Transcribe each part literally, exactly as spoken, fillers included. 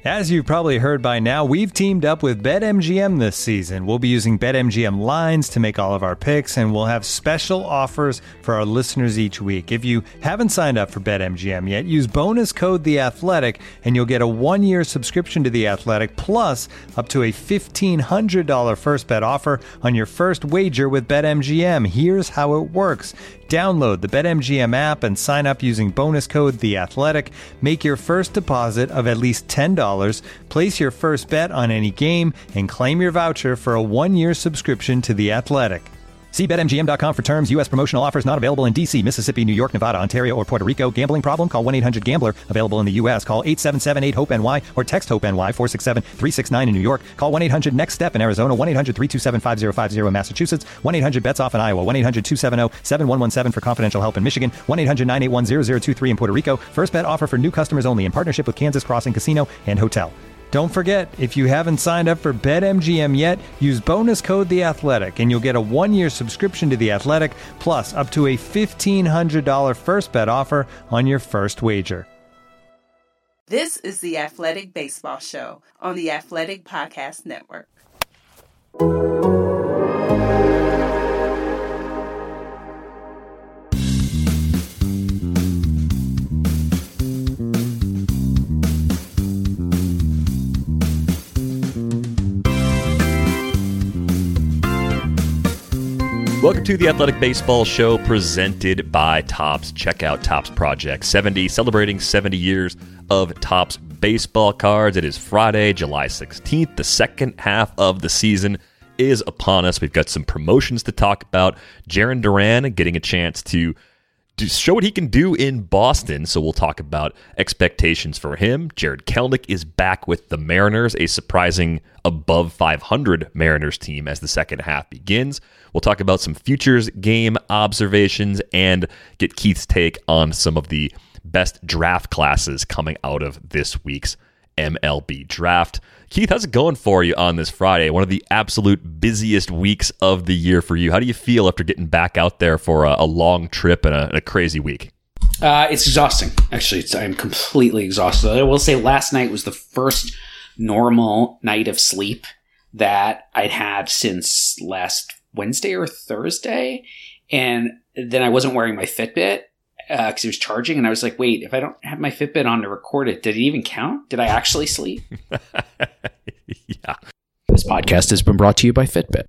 As you've probably heard by now, we've teamed up with BetMGM this season. We'll be using BetMGM lines to make all of our picks, and we'll have special offers for our listeners each week. If you haven't signed up for BetMGM yet, use bonus code The Athletic, and you'll get a one-year subscription to The Athletic, plus up to a fifteen hundred dollars first bet offer on your first wager with BetMGM. Here's how it works. Download the BetMGM app and sign up using bonus code The Athletic. Make your first deposit of at least ten dollars. Place your first bet on any game and claim your voucher for a one-year subscription to The Athletic. See Bet M G M dot com for terms. U S promotional offers not available in D C, Mississippi, New York, Nevada, Ontario, or Puerto Rico. Gambling problem? Call one eight hundred gambler. Available in the U S. Call eight seven seven eight hope N Y or text HOPE-NY four six seven three six nine in New York. Call one eight hundred next step in Arizona. one eight hundred three two seven five zero five zero in Massachusetts. one eight hundred bets off in Iowa. one eight hundred two seven zero seven one one seven for confidential help in Michigan. one eight hundred nine eight one zero zero two three in Puerto Rico. First bet offer for new customers only in partnership with Kansas Crossing Casino and Hotel. Don't forget, if you haven't signed up for BetMGM yet, use bonus code The Athletic, and you'll get a one-year subscription to The Athletic, plus up to a fifteen hundred dollars first bet offer on your first wager. This is the Athletic Baseball Show on the Athletic Podcast Network. Welcome to the Athletic Baseball Show presented by Topps. Check out Topps Project seventy, celebrating seventy years of Topps baseball cards. It is Friday, July sixteenth. The second half of the season is upon us. We've got some promotions to talk about. Jarren Duran getting a chance to to show what he can do in Boston, so we'll talk about expectations for him. Jared Kelenic is back with the Mariners, a surprising above five hundred Mariners team as the second half begins. We'll talk about some futures game observations and get Keith's take on some of the best draft classes coming out of this week's M L B draft. Keith, how's it going for you on this Friday? One of the absolute busiest weeks of the year for you. How do you feel after getting back out there for a, a long trip and a, and a crazy week? Uh, it's exhausting. Actually, it's, I'm completely exhausted. I will say last night was the first normal night of sleep that I'd had since last Wednesday or Thursday. And then I wasn't wearing my Fitbit because uh, it was charging. And I was like, wait, if I don't have my Fitbit on to record it, did it even count? Did I actually sleep? Yeah. This podcast has been brought to you by Fitbit.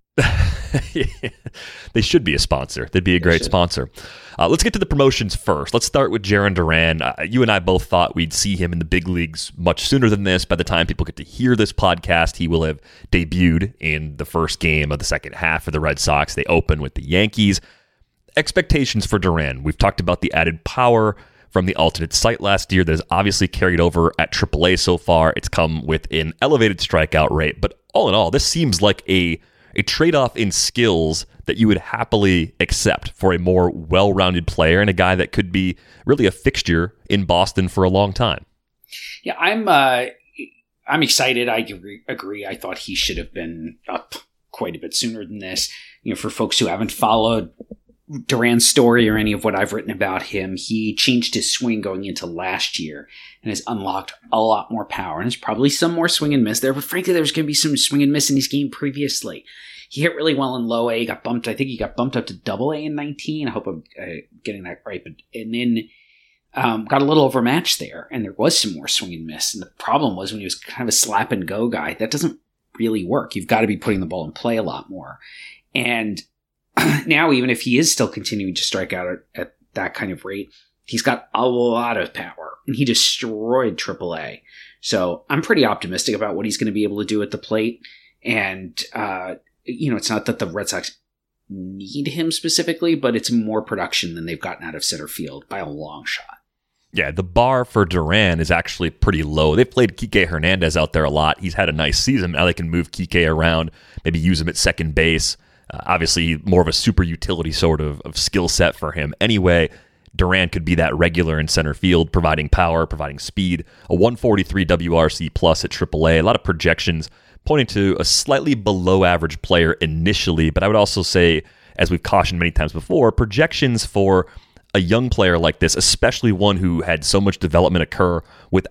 Yeah. They should be a sponsor. They'd be a great sponsor. Uh, let's get to the promotions first. Let's start with Jarren Duran. Uh, you and I both thought we'd see him in the big leagues much sooner than this. By the time people get to hear this podcast, he will have debuted in the first game of the second half for the Red Sox. They open with the Yankees. Expectations for Duran. We've talked about the added power from the alternate site last year that has obviously carried over at triple A so far. It's come with an elevated strikeout rate, but all in all, this seems like a a trade-off in skills that you would happily accept for a more well-rounded player and a guy that could be really a fixture in Boston for a long time. Yeah, I'm uh, I'm excited. I agree, agree. I thought he should have been up quite a bit sooner than this. You know, for folks who haven't followed Duran's story or any of what I've written about him, he changed his swing going into last year and has unlocked a lot more power. And there's probably some more swing and miss there, but frankly, there's going to be some swing and miss in his game previously. He hit really well in low A, got bumped. I think he got bumped up to double A in nineteen. I hope I'm uh, getting that right. But and then um, got a little overmatched there, and there was some more swing and miss. And the problem was when he was kind of a slap and go guy, that doesn't really work. You've got to be putting the ball in play a lot more. And now, even if he is still continuing to strike out at, at that kind of rate, he's got a lot of power, and he destroyed triple A. So I'm pretty optimistic about what he's going to be able to do at the plate. And, uh, you know, it's not that the Red Sox need him specifically, but it's more production than they've gotten out of center field by a long shot. Yeah, the bar for Duran is actually pretty low. They've played Kike Hernandez out there a lot. He's had a nice season. Now they can move Kike around, maybe use him at second base. Uh, obviously, more of a super utility sort of, of skill set for him. Anyway, Duran could be that regular in center field, providing power, providing speed. A one forty-three W R C plus at triple A. A lot of projections pointing to a slightly below average player initially, but I would also say, as we've cautioned many times before, projections for a young player like this, especially one who had so much development occur without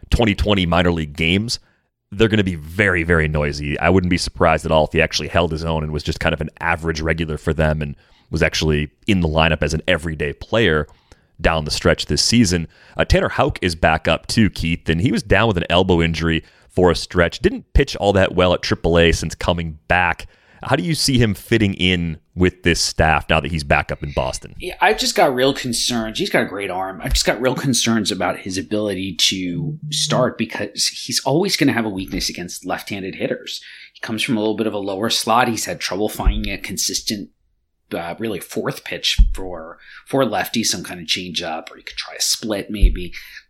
twenty twenty minor league games, they're going to be very, very noisy. I wouldn't be surprised at all if he actually held his own and was just kind of an average regular for them and was actually in the lineup as an everyday player down the stretch this season. Uh, Tanner Houck is back up too, Keith, and he was down with an elbow injury for a stretch. Didn't pitch all that well at triple A since coming back. How do you see him fitting in with this staff now that he's back up in Boston? Yeah, I've just got real concerns. He's got a great arm. I've just got real concerns about his ability to start because he's always going to have a weakness against left-handed hitters. He comes from a little bit of a lower slot. He's had trouble finding a consistent, uh, really fourth pitch for for lefties, some kind of change up, or he could try a split maybe.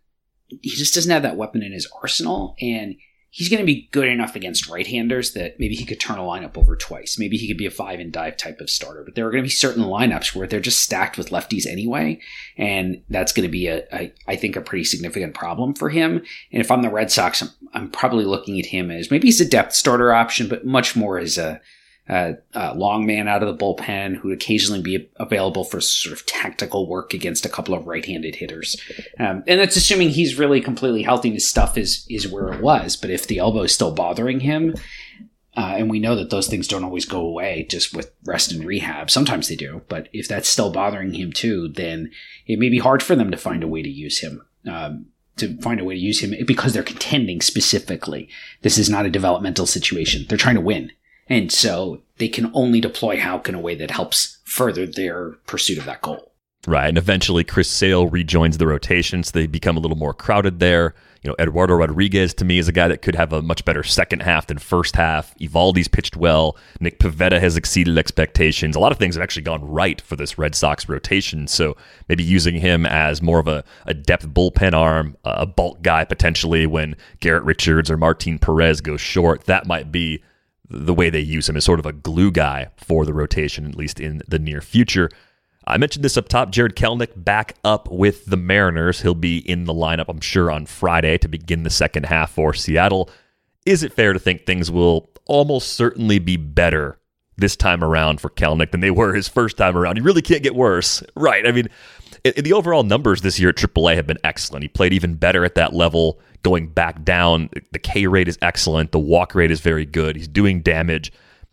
He just doesn't have that weapon in his arsenal, and he's going to be good enough against right-handers that maybe he could turn a lineup over twice. Maybe he could be a five and dive type of starter. But there are going to be certain lineups where they're just stacked with lefties anyway, and that's going to be, a, a I think, a pretty significant problem for him. And if I'm the Red Sox, I'm, I'm probably looking at him as maybe he's a depth starter option, but much more as a, a, a long man out of the bullpen who would occasionally be available for sort of tactical work against a couple of right-handed hitters. Um, and that's assuming he's really completely healthy and his stuff is is where it was. But if the elbow is still bothering him, uh, and we know that those things don't always go away just with rest and rehab. Sometimes they do. But if that's still bothering him too, then it may be hard for them to find a way to use him. Um, to find a way to use him because they're contending specifically. This is not a developmental situation. They're trying to win. And so they can only deploy Houck in a way that helps further their pursuit of that goal. Right, and eventually Chris Sale rejoins the rotation, so they become a little more crowded there. You know, Eduardo Rodriguez, to me, is a guy that could have a much better second half than first half. Evaldi's pitched well. Nick Pivetta has exceeded expectations. A lot of things have actually gone right for this Red Sox rotation, so maybe using him as more of a, a depth bullpen arm, a bulk guy potentially when Garrett Richards or Martin Perez go short, that might be the way they use him as sort of a glue guy for the rotation, at least in the near future. I mentioned this up top. Jarred Kelenic back up with the Mariners. He'll be in the lineup, I'm sure, on Friday to begin the second half for Seattle. Is it fair to think things will almost certainly be better this time around for Kelenic than they were his first time around? He really can't get worse. Right. I mean, the overall numbers this year at triple A have been excellent. He played even better at that level going back down. The K rate is excellent. The walk rate is very good. He's doing damage.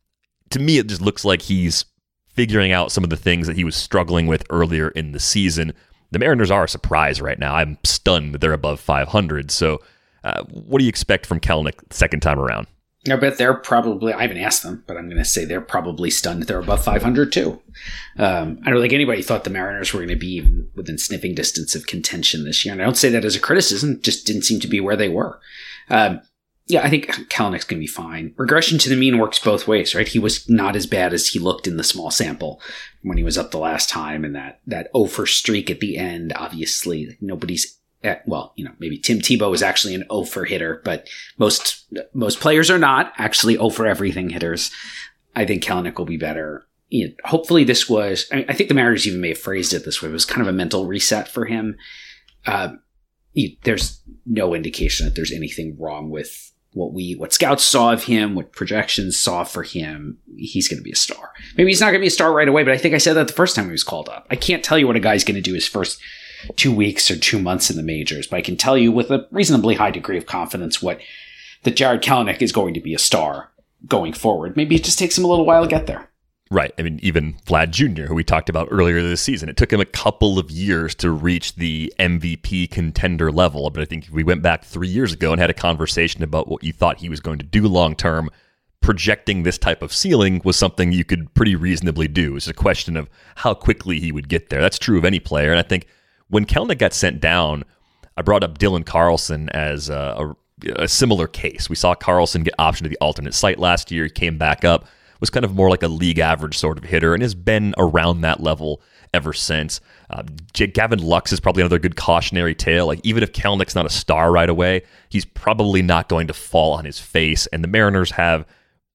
To me, it just looks like he's figuring out some of the things that he was struggling with earlier in the season. The Mariners are a surprise right now. I'm stunned that they're above five hundred. So uh, what do you expect from Kelenic second time around? I bet they're probably, I haven't asked them, but I'm going to say they're probably stunned that they're above five hundred too. Um, I don't think anybody thought the Mariners were going to be even within sniffing distance of contention this year. And I don't say that as a criticism, just didn't seem to be where they were. Um, yeah, I think Kelenic's going to be fine. Regression to the mean works both ways, right? He was not as bad as he looked in the small sample when he was up the last time. And that, that oh for streak at the end, obviously nobody's well, you know, maybe Tim Tebow is actually an oh for hitter, but most most players are not actually oh for everything hitters. I think Kelenic will be better. You know, hopefully this was, I, mean, I think the Mariners even may have phrased it this way. It was kind of a mental reset for him. Uh, he, there's no indication that there's anything wrong with what we, what scouts saw of him, what projections saw for him. He's going to be a star. Maybe he's not going to be a star right away, but I think I said that the first time he was called up. I can't tell you what a guy's going to do his first two weeks or two months in the majors, but I can tell you with a reasonably high degree of confidence what that Jarred Kelenic is going to be a star going forward. Maybe it just takes him a little while to get there. Right. I mean, even Vlad Junior, who we talked about earlier this season, it took him a couple of years to reach the M V P contender level. But I think if we went back three years ago and had a conversation about what you thought he was going to do long term, projecting this type of ceiling was something you could pretty reasonably do. It's a question of how quickly he would get there. That's true of any player. And I think when Kelenic got sent down, I brought up Dylan Carlson as a, a, a similar case. We saw Carlson get optioned to the alternate site last year. He came back up, was kind of more like a league average sort of hitter, and has been around that level ever since. Uh, Gavin Lux is probably another good cautionary tale. Like, even if Kelenic's not a star right away, he's probably not going to fall on his face, and the Mariners have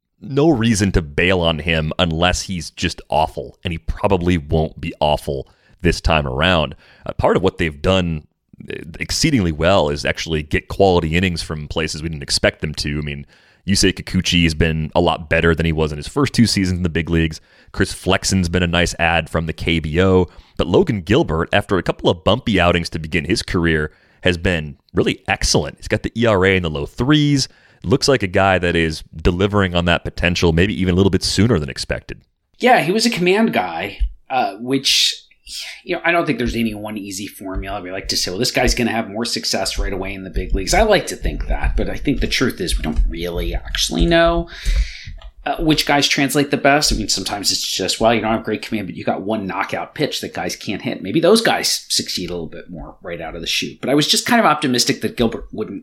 no reason to bail on him unless he's just awful, and he probably won't be awful this time around. Uh, part of what they've done exceedingly well is actually get quality innings from places we didn't expect them to. I mean, Yusei Kikuchi has been a lot better than he was in his first two seasons in the big leagues. Chris Flexen's been a nice add from the K B O. But Logan Gilbert, after a couple of bumpy outings to begin his career, has been really excellent. He's got the E R A in the low threes. Looks like a guy that is delivering on that potential, maybe even a little bit sooner than expected. Yeah, he was a command guy, uh, which, you know, I don't think there's any one easy formula. We like to say, well, this guy's going to have more success right away in the big leagues. I like to think that, but I think the truth is we don't really actually know uh, which guys translate the best. I mean, sometimes it's just, well, you don't have great command, but you got one knockout pitch that guys can't hit. Maybe those guys succeed a little bit more right out of the chute. But I was just kind of optimistic that Gilbert wouldn't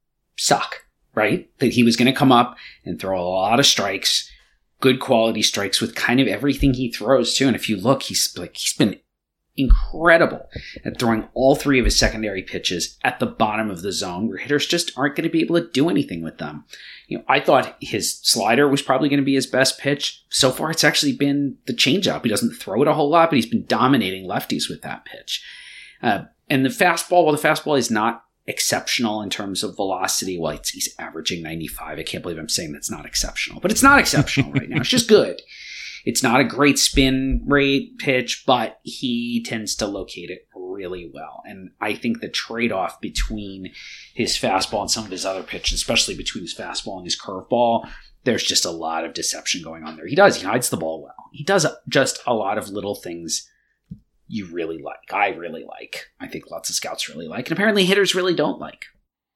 suck. Right? That he was going to come up and throw a lot of strikes, good quality strikes with kind of everything he throws too. And if you look, he's like, he's been incredible at throwing all three of his secondary pitches at the bottom of the zone where hitters just aren't going to be able to do anything with them. You know, I thought his slider was probably going to be his best pitch. So far, it's actually been the changeup. He doesn't throw it a whole lot, but he's been dominating lefties with that pitch. Uh, and the fastball, while the fastball is not exceptional in terms of velocity. Well, it's, he's averaging ninety-five. I can't believe I'm saying that's not exceptional, but it's not exceptional right now. It's just good. It's not a great spin rate pitch, but he tends to locate it really well. And I think the trade-off between his fastball and some of his other pitches, especially between his fastball and his curveball, there's just a lot of deception going on there. He does. He hides the ball well. He does just a lot of little things you really like. I really like. I think lots of scouts really like. And apparently hitters really don't like.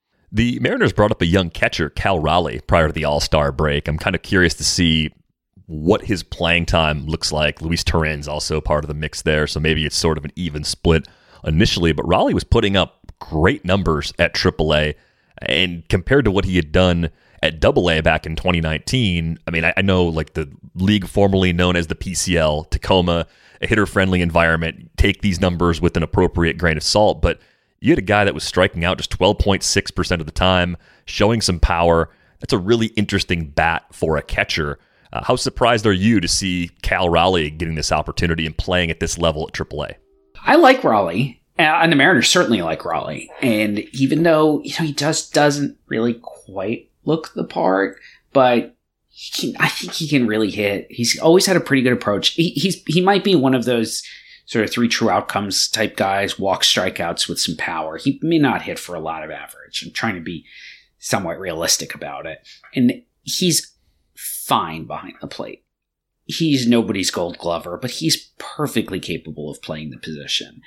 The Mariners brought up a young catcher, Cal Raleigh, prior to the All-Star break. I'm kind of curious to see what his playing time looks like. Luis Turin's also part of the mix there, so maybe it's sort of an even split initially. But Raleigh was putting up great numbers at triple A, and compared to what he had done at double A back in twenty nineteen, I mean, I, I know like the league formerly known as the P C L, Tacoma, a hitter-friendly environment, take these numbers with an appropriate grain of salt, but you had a guy that was striking out just twelve point six percent of the time, showing some power. That's a really interesting bat for a catcher. Uh, how surprised are you to see Cal Raleigh getting this opportunity and playing at this level at triple A? I like Raleigh, and the Mariners certainly like Raleigh. And even though, you know, he just doesn't really quite look the part, but he can, I think he can really hit. He's always had a pretty good approach. He, he's he might be one of those sort of three true outcomes type guys, walk strikeouts with some power. He may not hit for a lot of average. I'm trying to be somewhat realistic about it. And he's fine behind the plate. He's nobody's Gold Glover, but he's perfectly capable of playing the position.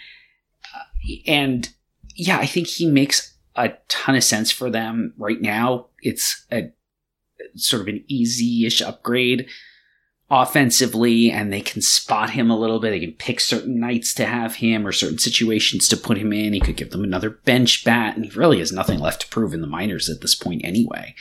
Uh, and yeah, I think he makes a ton of sense for them right now. It's a sort of an easy-ish upgrade offensively, and they can spot him a little bit. They can pick certain nights to have him or certain situations to put him in. He could give them another bench bat, and he really has nothing left to prove in the minors at this point anyway.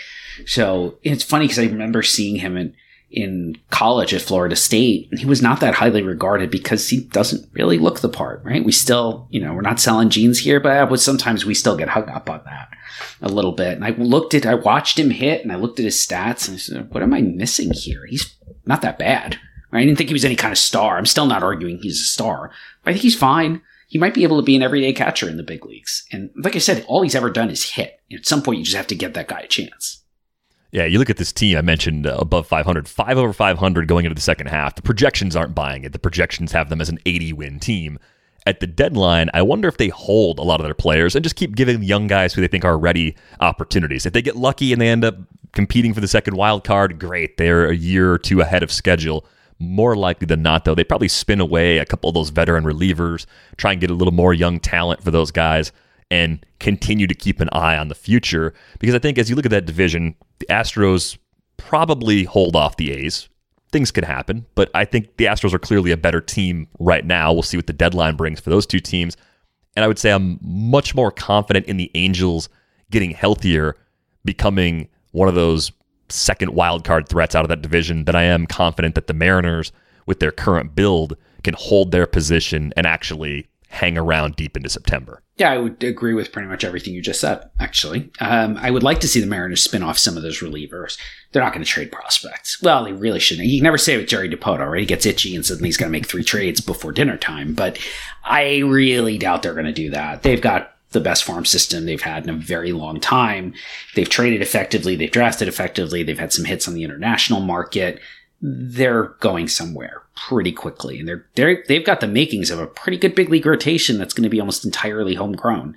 So it's funny because I remember seeing him in, in college at Florida State, and he was not that highly regarded because he doesn't really look the part, right? We still, you know, we're not selling jeans here, but sometimes we still get hung up on that a little bit. And I looked at, I watched him hit, and I looked at his stats, and I said, what am I missing here? He's not that bad. I didn't think he was any kind of star. I'm still not arguing he's a star, but I think he's fine. He might be able to be an everyday catcher in the big leagues. And like I said, all he's ever done is hit. At some point, you just have to give that guy a chance. Yeah, you look at this team, I mentioned uh, above five hundred, five over five hundred going into the second half. The projections aren't buying it. The projections have them as an eighty-win team. At the deadline, I wonder if they hold a lot of their players and just keep giving young guys who they think are ready opportunities. If they get lucky and they end up competing for the second wild card, great. They're a year or two ahead of schedule. More likely than not, though, they probably spin away a couple of those veteran relievers, try and get a little more young talent for those guys, and continue to keep an eye on the future. Because I think as you look at that division, the Astros probably hold off the A's. Things could happen, but I think the Astros are clearly a better team right now. We'll see what the deadline brings for those two teams. And I would say I'm much more confident in the Angels getting healthier, becoming one of those second wild card threats out of that division than I am confident that the Mariners, with their current build, can hold their position and actually hang around deep into September. Yeah, I would agree with pretty much everything you just said, actually. Um, I would like to see the Mariners spin off some of those relievers. They're not going to trade prospects. Well, they really shouldn't. You can never say it with Jerry Dipoto, right? He gets itchy and suddenly he's got to make three trades before dinner time. But I really doubt they're going to do that. They've got the best farm system they've had in a very long time. They've traded effectively. They've drafted effectively. They've had some hits on the international market. They're going somewhere pretty quickly. And they're, they're, they've got the makings of a pretty good big league rotation that's going to be almost entirely homegrown.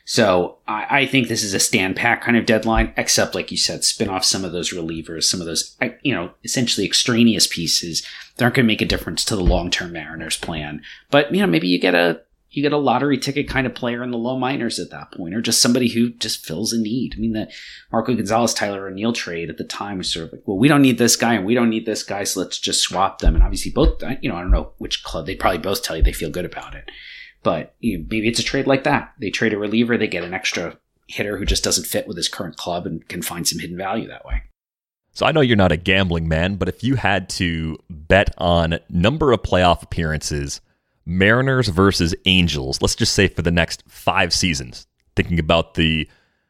So I, I think this is a stand pat kind of deadline, except like you said, spin off some of those relievers, some of those, you know, essentially extraneous pieces that aren't going to make a difference to the long-term Mariners plan. But, you know, maybe you get a, you get a lottery ticket kind of player in the low minors at that point, or just somebody who just fills a need. I mean, the Marco Gonzalez, Tyler O'Neill trade at the time was sort of like, well, we don't need this guy and we don't need this guy, so let's just swap them. And obviously both, you know, I don't know which club, they probably both tell you they feel good about it. But you know, maybe it's a trade like that. They trade a reliever, they get an extra hitter who just doesn't fit with his current club and can find some hidden value that way. So I know you're not a gambling man, but if you had to bet on number of playoff appearances, Mariners versus Angels, let's just say for the next five seasons, thinking about the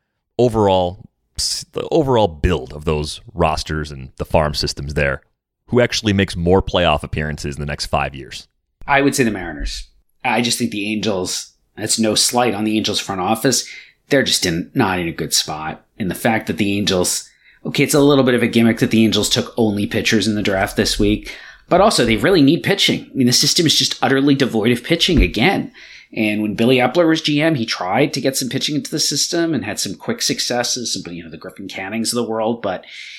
overall the overall build of those rosters and the farm systems there, who actually makes more playoff appearances in the next five years? I would say the Mariners. I just think the Angels, that's no slight on the Angels front office, they're just in not in a good spot. And the fact that the Angels, okay, it's a little bit of a gimmick that the Angels took only pitchers in the draft this week, but also they really need pitching. I mean, the system is just utterly devoid of pitching again. And when Billy Epler was G M, he tried to get some pitching into the system and had some quick successes, some, you know, the Griffin Cannings of the world. But,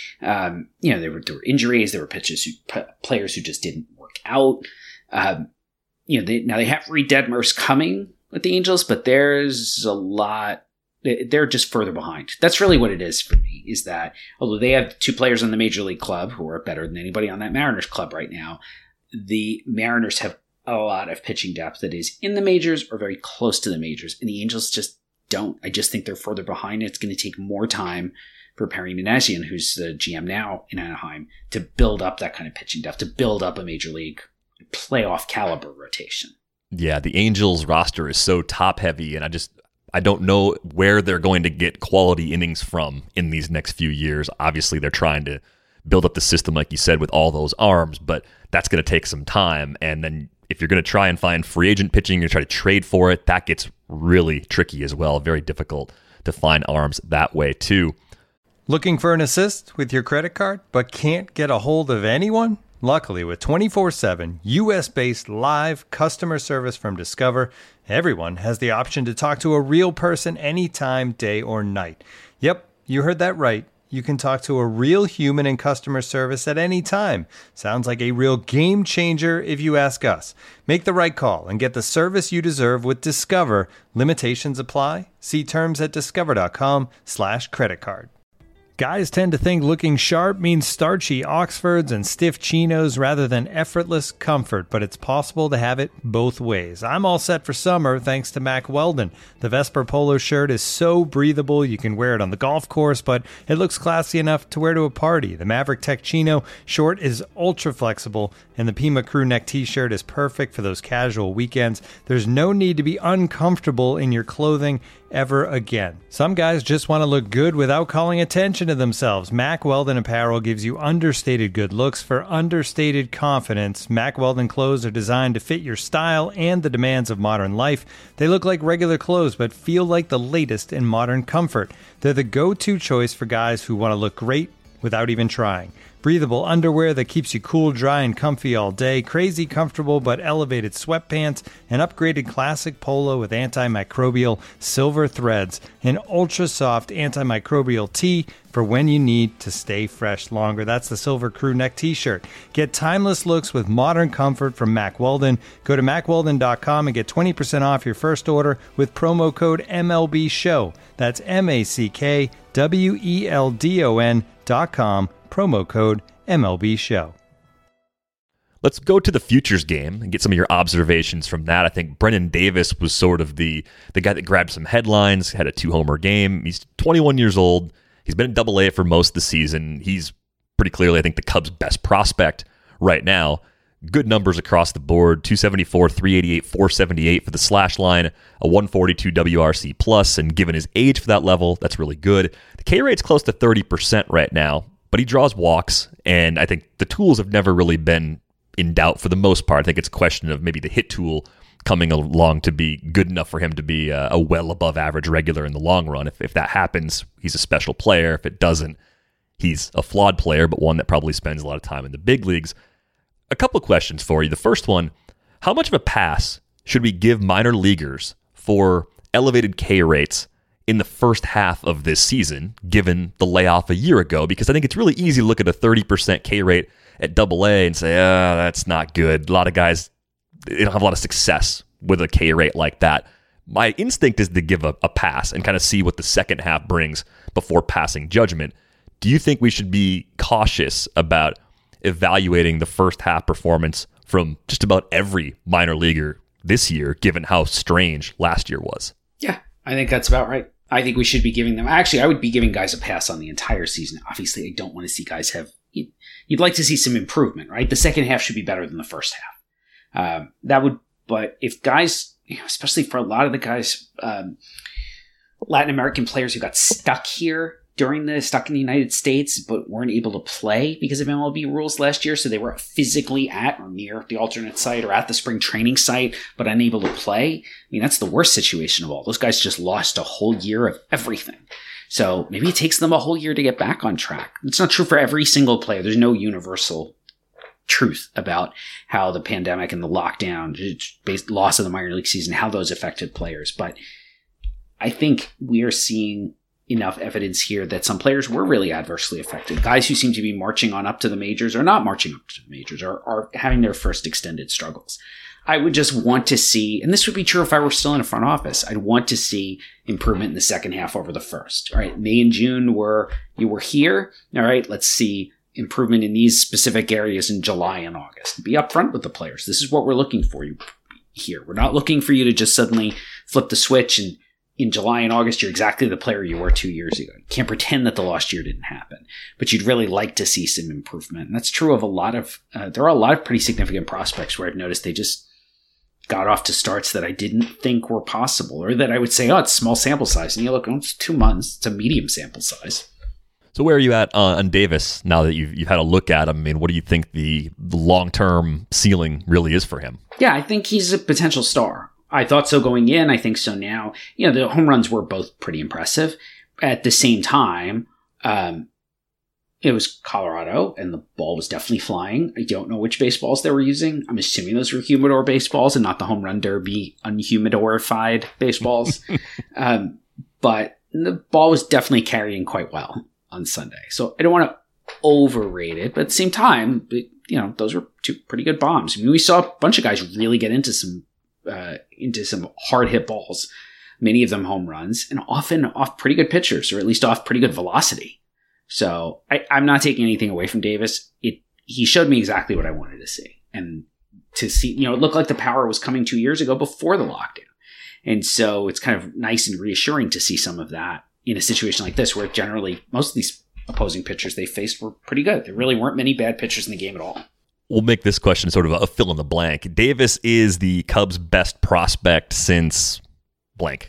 um, you know, there were, there were injuries, there were pitchers who, p- players who just didn't work out. Um, You know, they, now they have Reed Detmers coming with the Angels, but there's a lot, they're just further behind. That's really what it is for me, is that although they have two players on the Major League club who are better than anybody on that Mariners club right now, the Mariners have a lot of pitching depth that is in the majors or very close to the majors, and the Angels just don't. I just think they're further behind. It's going to take more time for Perry Minasian, who's the G M now in Anaheim, to build up that kind of pitching depth, to build up a Major League playoff caliber rotation. Yeah, the Angels roster is so top heavy, and I just I don't know where they're going to get quality innings from in these next few years. Obviously, they're trying to build up the system, like you said, with all those arms, but that's going to take some time. And then if you're going to try and find free agent pitching, you're going to try to trade for it, that gets really tricky as well. Very difficult to find arms that way too. Looking for an assist with your credit card, but can't get a hold of anyone? Luckily, with twenty-four seven U S-based live customer service from Discover, everyone has the option to talk to a real person anytime, day or night. Yep, you heard that right. You can talk to a real human in customer service at any time. Sounds like a real game changer if you ask us. Make the right call and get the service you deserve with Discover. Limitations apply. See terms at discover.com slash credit card. Guys tend to think looking sharp means starchy Oxfords and stiff chinos rather than effortless comfort, but it's possible to have it both ways. I'm all set for summer thanks to Mack Weldon. The Vesper polo shirt is so breathable you can wear it on the golf course, but it looks classy enough to wear to a party. The Maverick Tech Chino short is ultra flexible, and the Pima crew neck t-shirt is perfect for those casual weekends. There's no need to be uncomfortable in your clothing ever again. Some guys just want to look good without calling attention to themselves. Mack Weldon apparel gives you understated good looks for understated confidence. Mack Weldon clothes are designed to fit your style and the demands of modern life. They look like regular clothes but feel like the latest in modern comfort. They're the go-to choice for guys who want to look great without even trying. Breathable underwear that keeps you cool, dry, and comfy all day. Crazy comfortable but elevated sweatpants. An upgraded classic polo with antimicrobial silver threads. An ultra-soft antimicrobial tee for when you need to stay fresh longer. That's the Silver Crew Neck t-shirt. Get timeless looks with modern comfort from Mack Weldon. Go to mack weldon dot com and get twenty percent off your first order with promo code M L B show. That's M A C K W E L D O N dot com. Promo code M L B show. Let's go to the futures game and get some of your observations from that. I think Brennan Davis was sort of the the guy that grabbed some headlines, had a two-homer game. He's twenty-one years old. He's been in Double A for most of the season. He's pretty clearly, I think, the Cubs' best prospect right now. Good numbers across the board, two seventy-four, three eighty-eight, four seventy-eight for the slash line, a one forty-two W R C plus, and given his age for that level, that's really good. The K rate's close to thirty percent right now, but he draws walks, and I think the tools have never really been in doubt for the most part. I think it's a question of maybe the hit tool coming along to be good enough for him to be a, a well above average regular in the long run. If, if that happens, he's a special player. If it doesn't, he's a flawed player, but one that probably spends a lot of time in the big leagues. A couple of questions for you. The first one, how much of a pass should we give minor leaguers for elevated K rates in the first half of this season, given the layoff a year ago, because I think it's really easy to look at a thirty percent K rate at double A and say, ah, oh, that's not good. A lot of guys, they don't have a lot of success with a K rate like that. My instinct is to give a, a pass and kind of see what the second half brings before passing judgment. Do you think we should be cautious about evaluating the first half performance from just about every minor leaguer this year, given how strange last year was? Yeah, I think that's about right. I think we should be giving them, actually, I would be giving guys a pass on the entire season. Obviously, I don't want to see guys have, you'd like to see some improvement, right? The second half should be better than the first half. Um, that would, but if guys, you know, especially for a lot of the guys, um, Latin American players who got stuck here during the, stuck in the United States, but weren't able to play because of M L B rules last year. So they were physically at or near the alternate site or at the spring training site, but unable to play. I mean, that's the worst situation of all. Those guys just lost a whole year of everything. So maybe it takes them a whole year to get back on track. It's not true for every single player. There's no universal truth about how the pandemic and the lockdown, based loss of the minor league season, how those affected players. But I think we are seeing enough evidence here that some players were really adversely affected. Guys who seem to be marching on up to the majors or not marching up to the majors or are having their first extended struggles. I would just want to see, and this would be true if I were still in a front office, I'd want to see improvement in the second half over the first. All right, May and June were, you were here. All right, let's see improvement in these specific areas in July and August. Be upfront with the players. This is what we're looking for you here. We're not looking for you to just suddenly flip the switch and in July and August, you're exactly the player you were two years ago. You can't pretend that the lost year didn't happen, but you'd really like to see some improvement. And that's true of a lot of, uh, there are a lot of pretty significant prospects where I've noticed they just got off to starts that I didn't think were possible, or that I would say, oh, it's small sample size. And you look, oh, it's two months. It's a medium sample size. So where are you at uh, on Davis now that you've, you've had a look at him? I mean, what do you think the, the long-term ceiling really is for him? Yeah, I think he's a potential star. I thought so going in. I think so now. You know, the home runs were both pretty impressive. At the same time, um, it was Colorado, and the ball was definitely flying. I don't know which baseballs they were using. I'm assuming those were humidor baseballs and not the home run derby unhumidorified baseballs. um, but the ball was definitely carrying quite well on Sunday. So I don't want to overrate it, but at the same time, it, you know, those were two pretty good bombs. I mean, we saw a bunch of guys really get into some Uh, into some hard hit balls, many of them home runs, and often off pretty good pitchers, or at least off pretty good velocity. So I, I'm not taking anything away from Davis. It he showed me exactly what I wanted to see, and to see, you know, it looked like the power was coming two years ago before the lockdown, and so it's kind of nice and reassuring to see some of that in a situation like this, where generally most of these opposing pitchers they faced were pretty good. There really weren't many bad pitchers in the game at all. We'll make this question sort of a fill in the blank. Davis is the Cubs' best prospect since blank.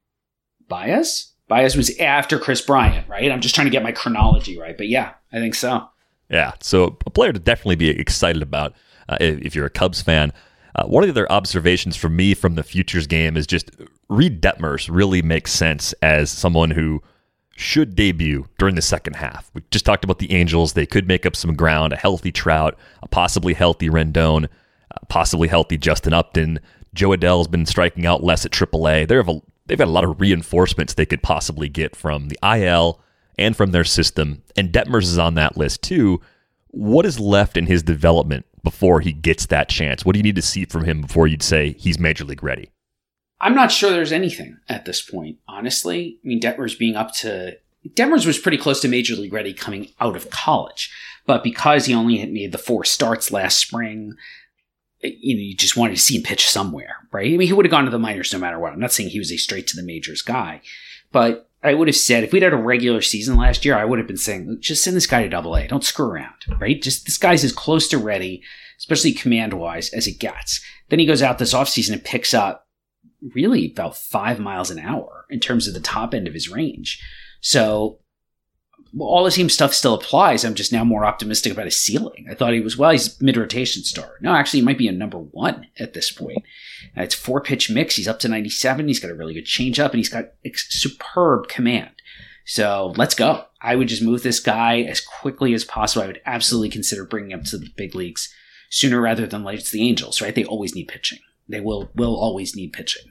Baez? Baez was after Chris Bryant, right? I'm just trying to get my chronology right. But yeah, I think so. Yeah, so a player to definitely be excited about uh, if you're a Cubs fan. Uh, one of the other observations for me from the Futures game is just Reed Detmers really makes sense as someone who should debut during the second half. We just talked about the Angels. They could make up some ground, a healthy Trout, a possibly healthy Rendon, a possibly healthy Justin Upton. Joe Adell's been striking out less at triple A. They have a, they've got a lot of reinforcements they could possibly get from the I L and from their system, and Detmers is on that list too. What is left in his development before he gets that chance? What do you need to see from him before you'd say he's major league ready? I'm not sure there's anything at this point, honestly. I mean, Detmers being up to... Detmers was pretty close to Major League ready coming out of college. But because he only had made the four starts last spring, you know, you just wanted to see him pitch somewhere, right? I mean, he would have gone to the minors no matter what. I'm not saying he was a straight to the majors guy. But I would have said, if we'd had a regular season last year, I would have been saying, just send this guy to double A. Don't screw around, right? Just this guy's as close to ready, especially command-wise, as it gets. Then he goes out this offseason and picks up really about five miles an hour in terms of the top end of his range. So well, all the same stuff still applies. I'm just now more optimistic about his ceiling. I thought he was, well, he's mid-rotation star. No, actually, he might be a number one at this point. Uh, it's four-pitch mix. He's up to ninety-seven. He's got a really good changeup, and he's got ex- superb command. So let's go. I would just move this guy as quickly as possible. I would absolutely consider bringing him to the big leagues sooner rather than later. It's the Angels, right? They always need pitching. They will will always need pitching.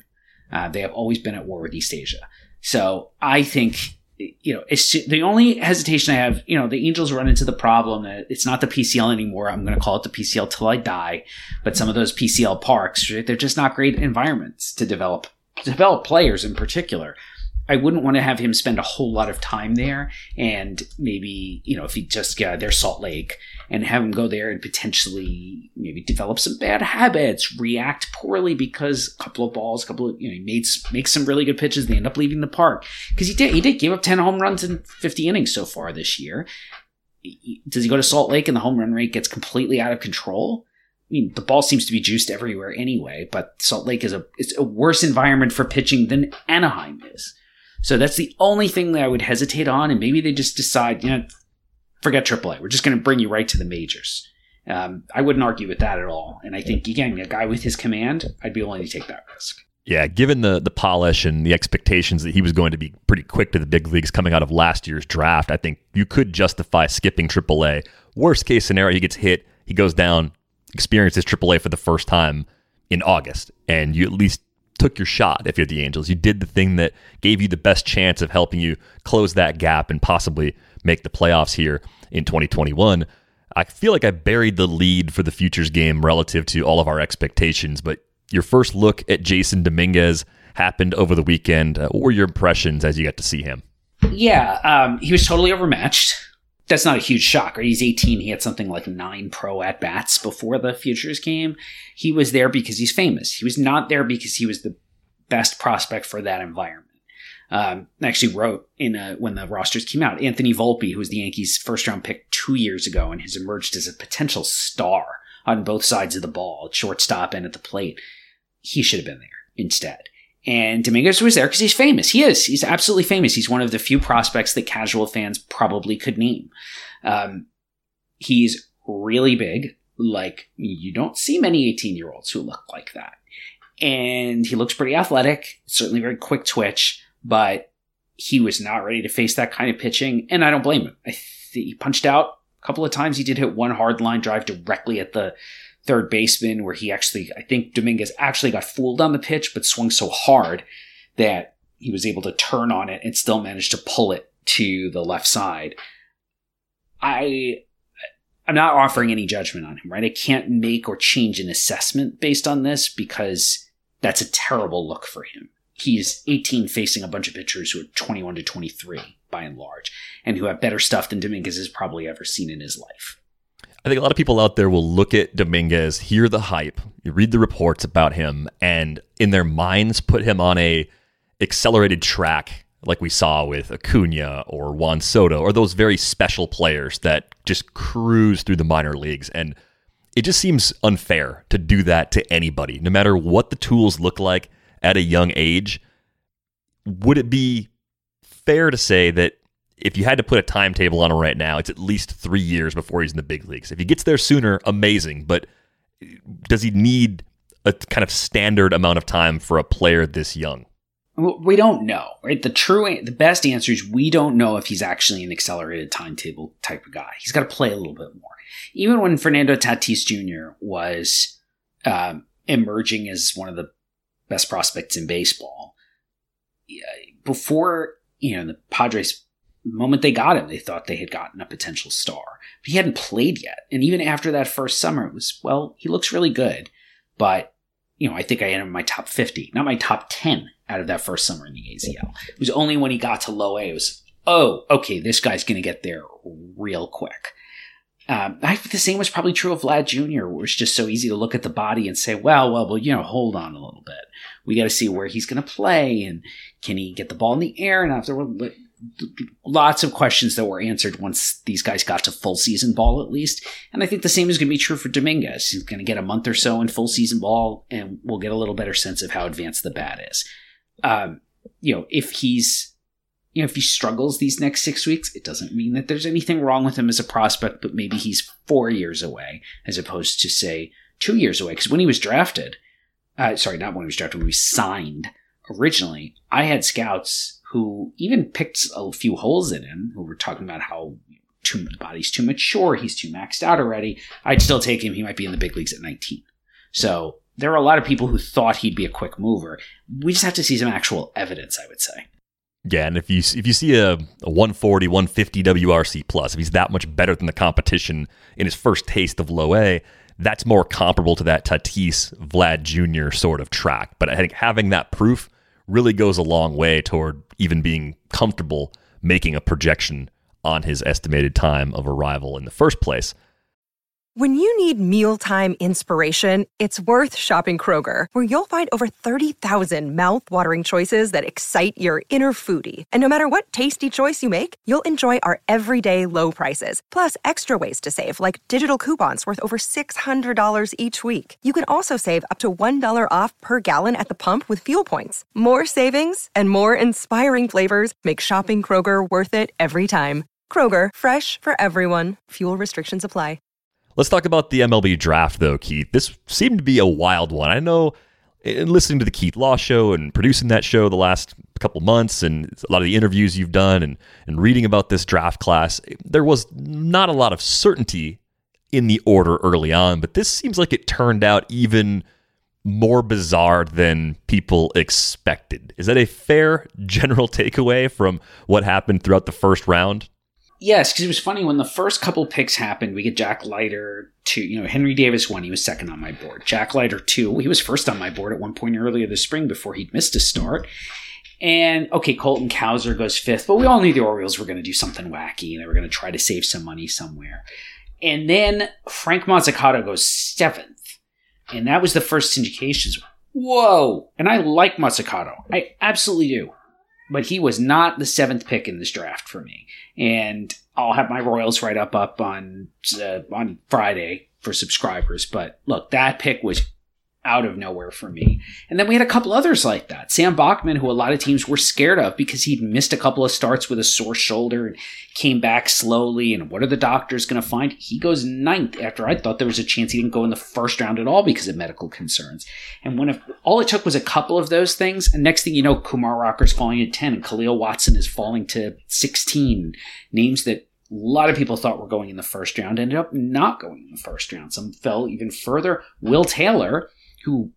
Uh, they have always been at war with East Asia. So I think, you know, it's the only hesitation I have, you know, the Angels run into the problem that it's not the P C L anymore. I'm going to call it the P C L till I die. But some of those P C L parks, they're just not great environments to develop, to develop players in particular. I wouldn't want to have him spend a whole lot of time there, and maybe, you know, if he just got their Salt Lake and have him go there and potentially maybe develop some bad habits, react poorly because a couple of balls, a couple of, you know, he made, makes some really good pitches. They end up leaving the park because he did, he did give up ten home runs in fifty innings so far this year. Does he go to Salt Lake and the home run rate gets completely out of control? I mean, the ball seems to be juiced everywhere anyway, but Salt Lake is a, it's a worse environment for pitching than Anaheim is. So that's the only thing that I would hesitate on, and maybe they just decide, you know, forget triple A. We're just going to bring you right to the majors. Um, I wouldn't argue with that at all. And I think, again, a guy with his command, I'd be willing to take that risk. Yeah, given the the polish and the expectations that he was going to be pretty quick to the big leagues coming out of last year's draft, I think you could justify skipping triple A. Worst case scenario, he gets hit, he goes down, experiences triple A for the first time in August, and you at least took your shot. If you're the Angels, you did the thing that gave you the best chance of helping you close that gap and possibly make the playoffs here in twenty twenty-one. I feel like I buried the lead for the futures game relative to all of our expectations, but your first look at Jasson Dominguez happened over the weekend. Uh, what were your impressions as you got to see him? Yeah, um, he was totally overmatched. That's not a huge shock, right? He's eighteen. He had something like nine pro at-bats before the Futures game. He was there because he's famous. He was not there because he was the best prospect for that environment. Um, I actually wrote in a, when the rosters came out, Anthony Volpe, who was the Yankees' first-round pick two years ago and has emerged as a potential star on both sides of the ball, at shortstop and at the plate. He should have been there instead. And Dominguez was there because he's famous. He is. He's absolutely famous. He's one of the few prospects that casual fans probably could name. Um, he's really big. Like, you don't see many eighteen-year-olds who look like that. And he looks pretty athletic, certainly very quick twitch, but he was not ready to face that kind of pitching, and I don't blame him. I th- he punched out a couple of times. He did hit one hard line drive directly at the third baseman where he actually, I think Dominguez actually got fooled on the pitch, but swung so hard that he was able to turn on it and still managed to pull it to the left side. I, I'm not offering any judgment on him, right? I can't make or change an assessment based on this because that's a terrible look for him. He's eighteen facing a bunch of pitchers who are twenty-one to twenty-three by and large, and who have better stuff than Dominguez has probably ever seen in his life. I think a lot of people out there will look at Dominguez, hear the hype, you read the reports about him, and in their minds put him on a accelerated track like we saw with Acuna or Juan Soto or those very special players that just cruise through the minor leagues. And it just seems unfair to do that to anybody, no matter what the tools look like at a young age. Would it be fair to say that if you had to put a timetable on him right now, it's at least three years before he's in the big leagues? If he gets there sooner, amazing. But does he need a kind of standard amount of time for a player this young? We don't know, right? The true, the best answer is we don't know if he's actually an accelerated timetable type of guy. He's got to play a little bit more. Even when Fernando Tatis Junior was um, emerging as one of the best prospects in baseball, before, you know, the Padres, the moment they got him, they thought they had gotten a potential star. But he hadn't played yet. And even after that first summer, it was, well, he looks really good. But, you know, I think I had him in my top fifty, not my top ten out of that first summer in the A Z L. It was only when he got to low A, it was, oh, okay, this guy's going to get there real quick. Um, I think the same was probably true of Vlad Junior, where it's just so easy to look at the body and say, well, well, well, you know, hold on a little bit. We got to see where he's going to play, and can he get the ball in the air? And after lots of questions that were answered once these guys got to full season ball, at least. And I think the same is going to be true for Dominguez. He's going to get a month or so in full season ball, and we'll get a little better sense of how advanced the bat is. Um, you know, if he's, you know, if he struggles these next six weeks, it doesn't mean that there's anything wrong with him as a prospect, but maybe he's four years away as opposed to, say, two years away. Because when he was drafted, uh, sorry, not when he was drafted, when he was signed originally, I had scouts who even picked a few holes in him, who were talking about how too, the body's too mature, he's too maxed out already. I'd still take him. He might be in the big leagues at nineteen. So there are a lot of people who thought he'd be a quick mover. We just have to see some actual evidence, I would say. Yeah, and if you if you see a, a one forty, one fifty W R C plus, if he's that much better than the competition in his first taste of low A, that's more comparable to that Tatis, Vlad Junior sort of track. But I think having that proof really goes a long way toward even being comfortable making a projection on his estimated time of arrival in the first place. When you need mealtime inspiration, it's worth shopping Kroger, where you'll find over thirty thousand mouth-watering choices that excite your inner foodie. And no matter what tasty choice you make, you'll enjoy our everyday low prices, plus extra ways to save, like digital coupons worth over six hundred dollars each week. You can also save up to one dollar off per gallon at the pump with fuel points. More savings and more inspiring flavors make shopping Kroger worth it every time. Kroger, fresh for everyone. Fuel restrictions apply. Let's talk about the M L B draft, though, Keith. This seemed to be a wild one. I know in listening to the Keith Law Show and producing that show the last couple months and a lot of the interviews you've done and, and reading about this draft class, there was not a lot of certainty in the order early on, but this seems like it turned out even more bizarre than people expected. Is that a fair general takeaway from what happened throughout the first round? Yes, because it was funny when the first couple picks happened. We get Jack Leiter two. You know, Henry Davis one. He was second on my board. Jack Leiter two. He was first on my board at one point earlier this spring before he'd missed a start. And okay, Colton Cowser goes fifth, but we all knew the Orioles were going to do something wacky and they were going to try to save some money somewhere. And then Frank Mozzicato goes seventh, and that was the first indications. Whoa! And I like Mozzicato. I absolutely do. But he was not the seventh pick in this draft for me. And I'll have my Royals write up up on uh, on Friday for subscribers. But look, that pick was out of nowhere for me. And then we had a couple others like that. Sam Bachman, who a lot of teams were scared of because he'd missed a couple of starts with a sore shoulder and came back slowly. And what are the doctors going to find? He goes ninth after I thought there was a chance he didn't go in the first round at all because of medical concerns. And when if, all it took was a couple of those things, and next thing you know, Kumar Rocker's falling at ten and Khalil Watson is falling to sixteen. Names that a lot of people thought were going in the first round ended up not going in the first round. Some fell even further. Will Taylor, who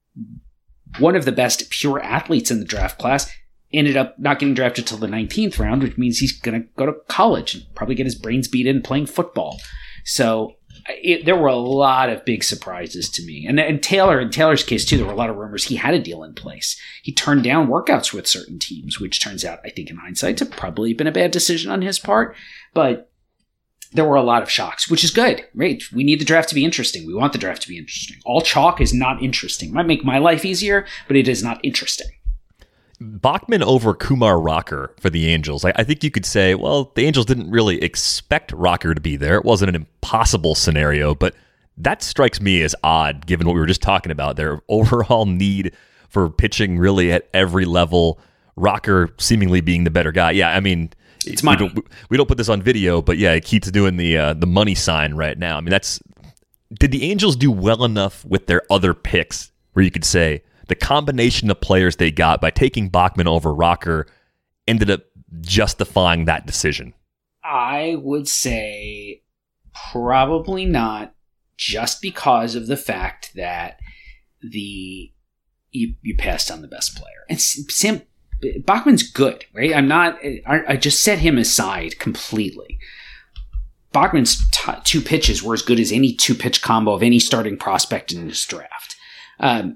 one of the best pure athletes in the draft class, ended up not getting drafted till the nineteenth round, which means he's going to go to college and probably get his brains beat in playing football. So it, there were a lot of big surprises to me. And, and Taylor, in Taylor's case too, there were a lot of rumors he had a deal in place. He turned down workouts with certain teams, which turns out, I think in hindsight, to probably been a bad decision on his part. But there were a lot of shocks, which is good, right? We need the draft to be interesting. We want the draft to be interesting. All chalk is not interesting. It might make my life easier, but it is not interesting. Bachman over Kumar Rocker for the Angels. I, I think you could say, well, the Angels didn't really expect Rocker to be there. It wasn't an impossible scenario, but that strikes me as odd given what we were just talking about. Their overall need for pitching really at every level. Rocker seemingly being the better guy. Yeah, I mean, it's money. We don't, we don't put this on video, but yeah, Keith's doing the uh, the money sign right now. I mean, that's did the Angels do well enough with their other picks where you could say the combination of players they got by taking Bachman over Rocker ended up justifying that decision? I would say probably not, just because of the fact that the you, you passed on the best player. And Sam Bachman's good, right? I'm not, I, I just set him aside completely. Bachman's t- two pitches were as good as any two pitch combo of any starting prospect in this draft. Um,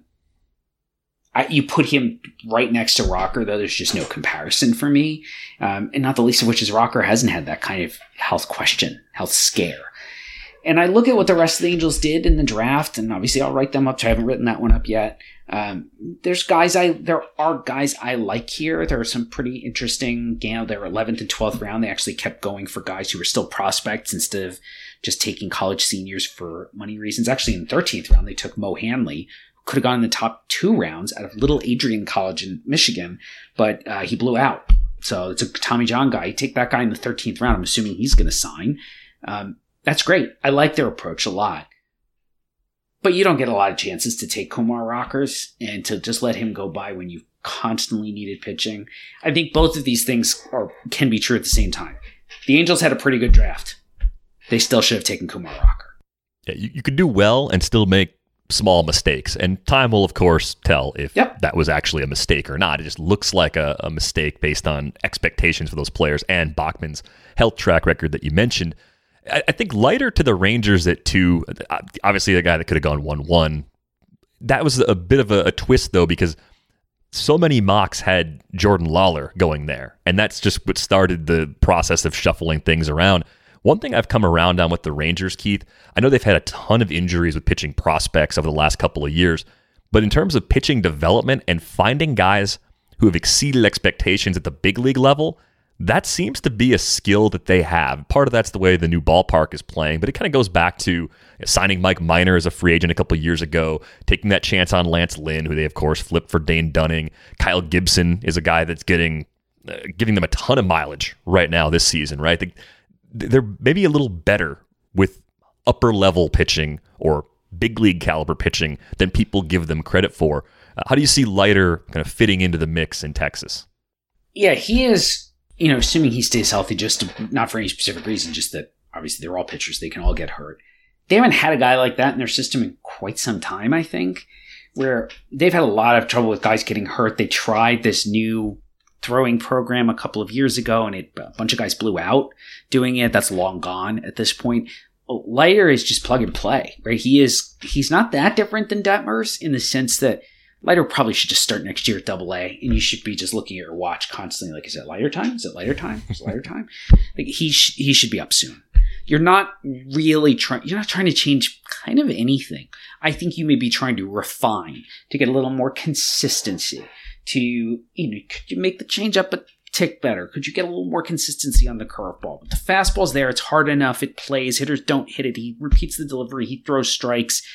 I, you put him right next to Rocker, though there's just no comparison for me. Um, and not the least of which is Rocker hasn't had that kind of health question, health scare. And I look at what the rest of the Angels did in the draft, and obviously I'll write them up. So I haven't written that one up yet. Um, there's guys I, there are guys I like here. There are some pretty interesting, you know, their eleventh and twelfth round. They actually kept going for guys who were still prospects instead of just taking college seniors for money reasons. Actually, in the thirteenth round, they took Mo Hanley, who could have gone in the top two rounds out of Little Adrian College in Michigan, but uh, he blew out. So it's a Tommy John guy. You take that guy in the thirteenth round. I'm assuming he's going to sign. Um, that's great. I like their approach a lot. But you don't get a lot of chances to take Kumar Rockers and to just let him go by when you've constantly needed pitching. I think both of these things are, can be true at the same time. The Angels had a pretty good draft. They still should have taken Kumar Rocker. Yeah, you, you could do well and still make small mistakes. And time will, of course, tell if yep. that was actually a mistake or not. It just looks like a, a mistake based on expectations for those players and Bachman's health track record that you mentioned. I, I think Leiter to the Rangers at two, obviously a guy that could have gone one one. That was a bit of a, a twist, though, because so many mocks had Jordan Lawler going there, and that's just what started the process of shuffling things around. One thing I've come around on with the Rangers, Keith, I know they've had a ton of injuries with pitching prospects over the last couple of years, but in terms of pitching development and finding guys who have exceeded expectations at the big league level, that seems to be a skill that they have. Part of that's the way the new ballpark is playing, but it kind of goes back to signing Mike Minor as a free agent a couple of years ago, taking that chance on Lance Lynn, who they, of course, flipped for Dane Dunning. Kyle Gibson is a guy that's getting uh, giving them a ton of mileage right now this season, right? They, they're maybe a little better with upper-level pitching or big league caliber pitching than people give them credit for. Uh, how do you see Leiter kind of fitting into the mix in Texas? Yeah, he is, you know, assuming he stays healthy, just to, not for any specific reason, just that obviously they're all pitchers. They can all get hurt. They haven't had a guy like that in their system in quite some time, I think, where they've had a lot of trouble with guys getting hurt. They tried this new throwing program a couple of years ago, and it, a bunch of guys blew out doing it. That's long gone at this point. Leiter is just plug and play, right? He is, he's not that different than Detmers in the sense that Leiter probably should just start next year at Double A, and you should be just looking at your watch constantly, like, is it Leiter time? Is it Leiter time? Is it Leiter time? Like, he sh- he should be up soon. You're not really trying, you're not trying to change kind of anything. I think you may be trying to refine, to get a little more consistency, to, you know, could you make the change up a tick better? Could you get a little more consistency on the curveball? But the fastball's there, it's hard enough, it plays, hitters don't hit it, he repeats the delivery, he throws strikes.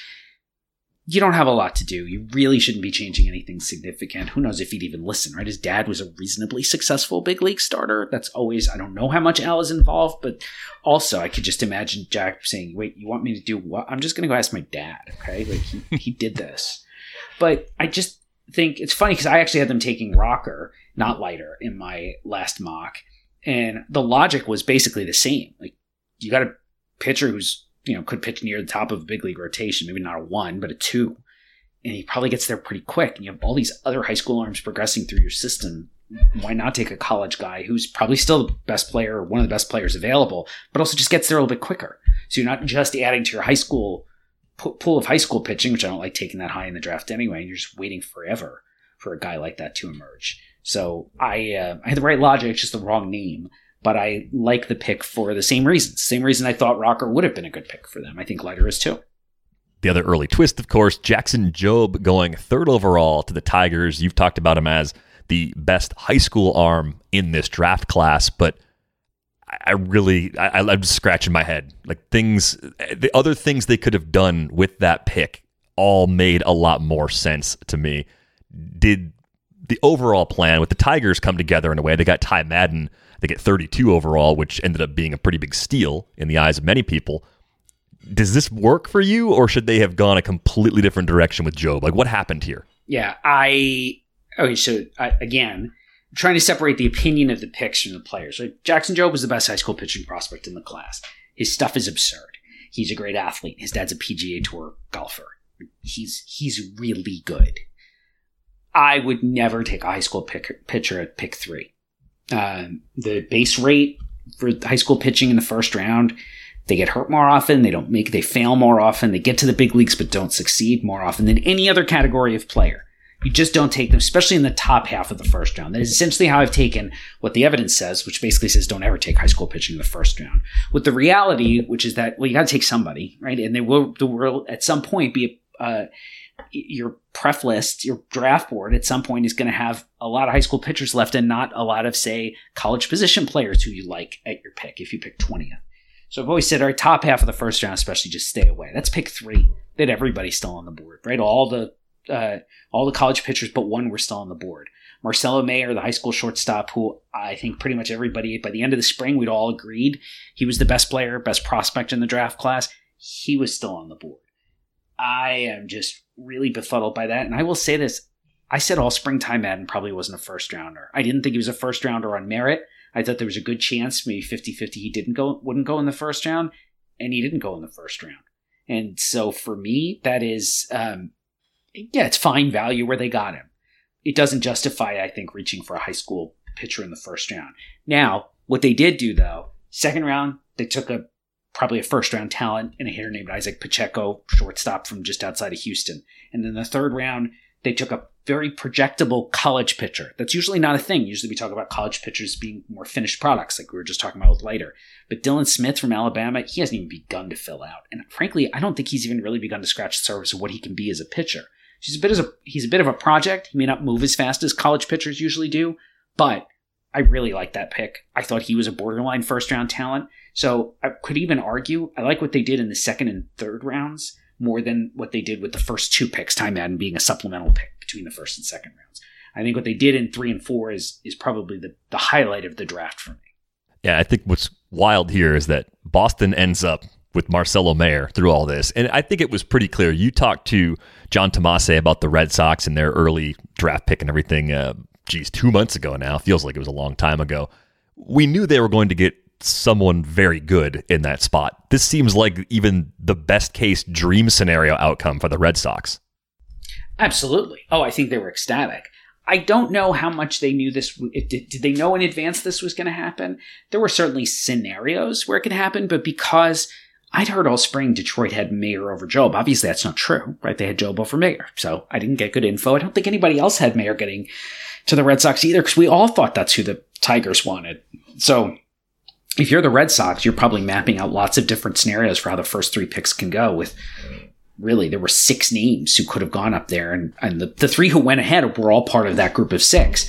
You don't have a lot to do. You really shouldn't be changing anything significant. Who knows if he'd even listen, right? His dad was a reasonably successful big league starter. That's always, I don't know how much Al is involved, but also I could just imagine Jack saying, wait, you want me to do what? I'm just going to go ask my dad, okay? Like, he, he did this. But I just think it's funny because I actually had them taking Rocker, not Leiter, in my last mock. And the logic was basically the same. Like, you got a pitcher who's, you know, could pitch near the top of a big league rotation, maybe not a one, but a two. And he probably gets there pretty quick. And you have all these other high school arms progressing through your system. Why not take a college guy who's probably still the best player or one of the best players available, but also just gets there a little bit quicker? So you're not just adding to your high school pool of high school pitching, which I don't like taking that high in the draft anyway. And you're just waiting forever for a guy like that to emerge. So I, uh, I had the right logic, it's just the wrong name. But I like the pick for the same reasons. Same reason I thought Rocker would have been a good pick for them. I think Leiter is too. The other early twist, of course, Jackson Jobe going third overall to the Tigers. You've talked about him as the best high school arm in this draft class, but I really, I, I'm just scratching my head. Like, things, the other things they could have done with that pick all made a lot more sense to me. Did the overall plan with the Tigers come together in a way? They got Ty Madden. They get thirty-two overall, which ended up being a pretty big steal in the eyes of many people. Does this work for you, or should they have gone a completely different direction with Jobe? Like, what happened here? Yeah, I... Okay, so, I, again, I'm trying to separate the opinion of the picks from the players. Right? Jackson Jobe was the best high school pitching prospect in the class. His stuff is absurd. He's a great athlete. His dad's a P G A Tour golfer. He's he's really good. I would never take a high school pick, pitcher at pick three. Um, the base rate for high school pitching in the first round, they get hurt more often. They don't make, they fail more often. They get to the big leagues, but don't succeed more often than any other category of player. You just don't take them, especially in the top half of the first round. That is essentially how I've taken what the evidence says, which basically says don't ever take high school pitching in the first round. With the reality, which is that, well, you got to take somebody, right? And they will, there will at some point be a, uh, your pref list, your draft board at some point is going to have a lot of high school pitchers left and not a lot of, say, college position players who you like at your pick if you pick twentieth. So I've always said our top half of the first round, especially, just stay away. That's pick three. That everybody's still on the board, right? All the uh, all the college pitchers but one were still on the board. Marcelo Mayer, the high school shortstop, who I think pretty much everybody, by the end of the spring, we'd all agreed he was the best player, best prospect in the draft class. He was still on the board. I am just really befuddled by that. And I will say this. I said all springtime Madden probably wasn't a first rounder. I didn't think he was a first rounder on merit. I thought there was a good chance, maybe fifty-fifty, he didn't go, wouldn't go in the first round, and he didn't go in the first round. And so for me, that is, um, yeah, it's fine value where they got him. It doesn't justify, I think, reaching for a high school pitcher in the first round. Now, what they did do, though, second round, they took a probably a first-round talent and a hitter named Isaac Pacheco, shortstop from just outside of Houston. And then the third round, they took a very projectable college pitcher. That's usually not a thing. Usually we talk about college pitchers being more finished products, like we were just talking about with Leiter. But Dylan Smith from Alabama, he hasn't even begun to fill out. And frankly, I don't think he's even really begun to scratch the surface of what he can be as a pitcher. He's a bit as a he's a bit of a project. He may not move as fast as college pitchers usually do, but I really like that pick. I thought he was a borderline first-round talent. So I could even argue I like what they did in the second and third rounds more than what they did with the first two picks, Ty Madden being a supplemental pick between the first and second rounds. I think what they did in three and four is is probably the, the highlight of the draft for me. Yeah, I think what's wild here is that Boston ends up with Marcelo Mayer through all this. And I think it was pretty clear. You talked to John Tomase about the Red Sox and their early draft pick and everything, uh, geez, two months ago now. Feels like it was a long time ago. We knew they were going to get someone very good in that spot. This seems like even the best case dream scenario outcome for the Red Sox. Absolutely. Oh, I think they were ecstatic. I don't know how much they knew this. Did, did they know in advance this was going to happen? There were certainly scenarios where it could happen, but because I'd heard all spring Detroit had Mayer over Job. Obviously, that's not true, right? They had Job over Mayer. So I didn't get good info. I don't think anybody else had Mayer getting to the Red Sox either, because we all thought that's who the Tigers wanted. So if you're the Red Sox, you're probably mapping out lots of different scenarios for how the first three picks can go. With really, there were six names who could have gone up there, and, and the, the three who went ahead were all part of that group of six.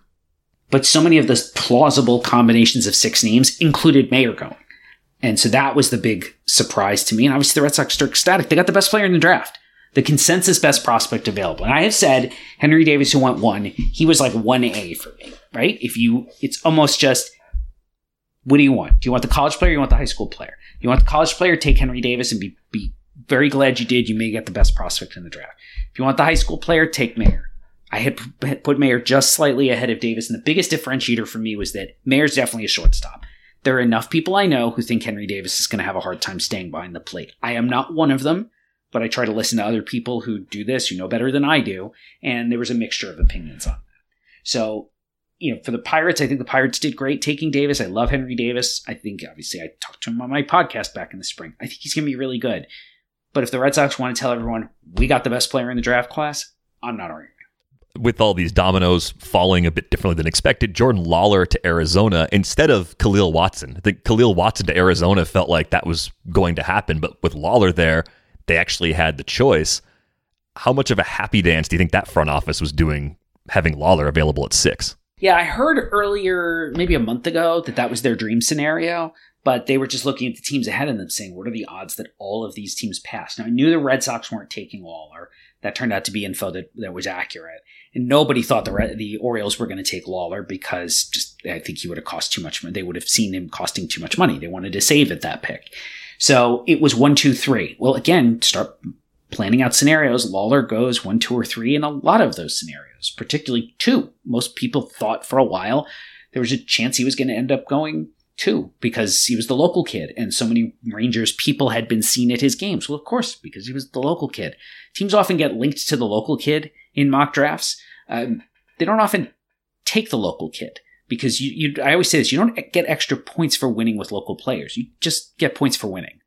But so many of the plausible combinations of six names included Mayer going. And so that was the big surprise to me. And obviously the Red Sox are ecstatic. They got the best player in the draft, the consensus best prospect available. And I have said Henry Davis, who went one, he was like one A for me, right? If you, it's almost just, what do you want? Do you want the college player or you want the high school player? You want the college player, take Henry Davis and be, be very glad you did. You may get the best prospect in the draft. If you want the high school player, take Mayer. I had put Mayer just slightly ahead of Davis. And the biggest differentiator for me was that Mayer's definitely a shortstop. There are enough people I know who think Henry Davis is going to have a hard time staying behind the plate. I am not one of them, but I try to listen to other people who do this, who know better than I do, and there was a mixture of opinions on that. So, you know, for the Pirates, I think the Pirates did great taking Davis. I love Henry Davis. I think, obviously, I talked to him on my podcast back in the spring. I think he's going to be really good. But if the Red Sox want to tell everyone, we got the best player in the draft class, I'm not arguing. With all these dominoes falling a bit differently than expected, Jordan Lawler to Arizona instead of Khalil Watson. I think Khalil Watson to Arizona felt like that was going to happen, but with Lawler there, they actually had the choice. How much of a happy dance do you think that front office was doing having Lawler available at six? Yeah, I heard earlier, maybe a month ago, that that was their dream scenario, but they were just looking at the teams ahead of them saying, what are the odds that all of these teams pass? Now, I knew the Red Sox weren't taking Lawler. That turned out to be info that, that was accurate. And nobody thought the the Orioles were going to take Lawler because just I think he would have cost too much money. They would have seen him costing too much money. They wanted to save at that pick. So it was one, two, three. Well, again, start planning out scenarios. Lawler goes one, two, or three in a lot of those scenarios, particularly two. Most people thought for a while there was a chance he was going to end up going two because he was the local kid and so many Rangers people had been seen at his games. Well, of course, because he was the local kid. Teams often get linked to the local kid in mock drafts. Um, they don't often take the local kid because you, you, I always say this, you don't get extra points for winning with local players. You just get points for winning.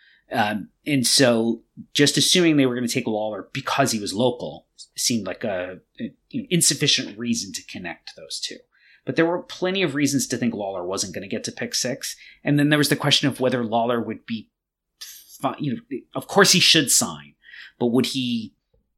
Um, and so just assuming they were going to take Lawler because he was local seemed like a, a you know, insufficient reason to connect those two. But there were plenty of reasons to think Lawler wasn't going to get to pick six. And then there was the question of whether Lawler would be, you know, of course he should sign, but would he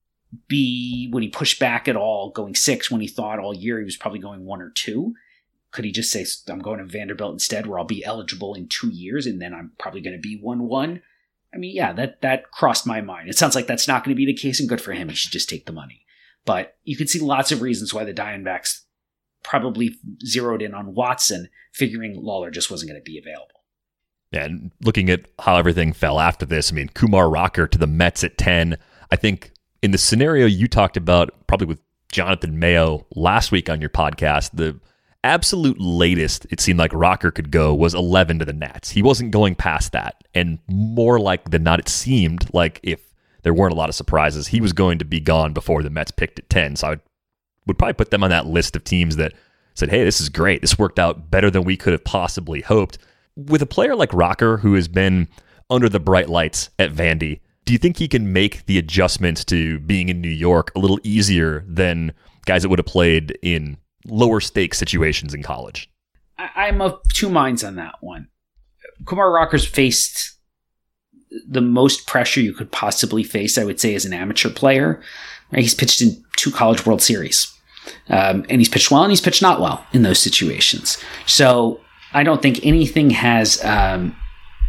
be, would he push back at all going six when he thought all year he was probably going one or two? Could he just say, I'm going to Vanderbilt instead where I'll be eligible in two years and then I'm probably going to be one one? I mean, yeah, that, that crossed my mind. It sounds like that's not going to be the case and good for him. He should just take the money. But you can see lots of reasons why the Diamondbacks probably zeroed in on Watson, figuring Lawler just wasn't going to be available. Yeah, and looking at how everything fell after this, I mean, Kumar Rocker to the Mets at ten. I think in the scenario you talked about, probably with Jonathan Mayo last week on your podcast, the absolute latest it seemed like Rocker could go was eleven to the Nats. He wasn't going past that. And more like than not, it seemed like if there weren't a lot of surprises, he was going to be gone before the Mets picked at ten. So I would, would probably put them on that list of teams that said, hey, this is great. This worked out better than we could have possibly hoped. With a player like Rocker, who has been under the bright lights at Vandy, do you think he can make the adjustments to being in New York a little easier than guys that would have played in lower stakes situations in college? I'm of two minds on that one. Kumar Rocker's faced the most pressure you could possibly face, I would say, as an amateur player. He's pitched in two College World Series. Um, and he's pitched well and he's pitched not well in those situations. So I don't think anything has um,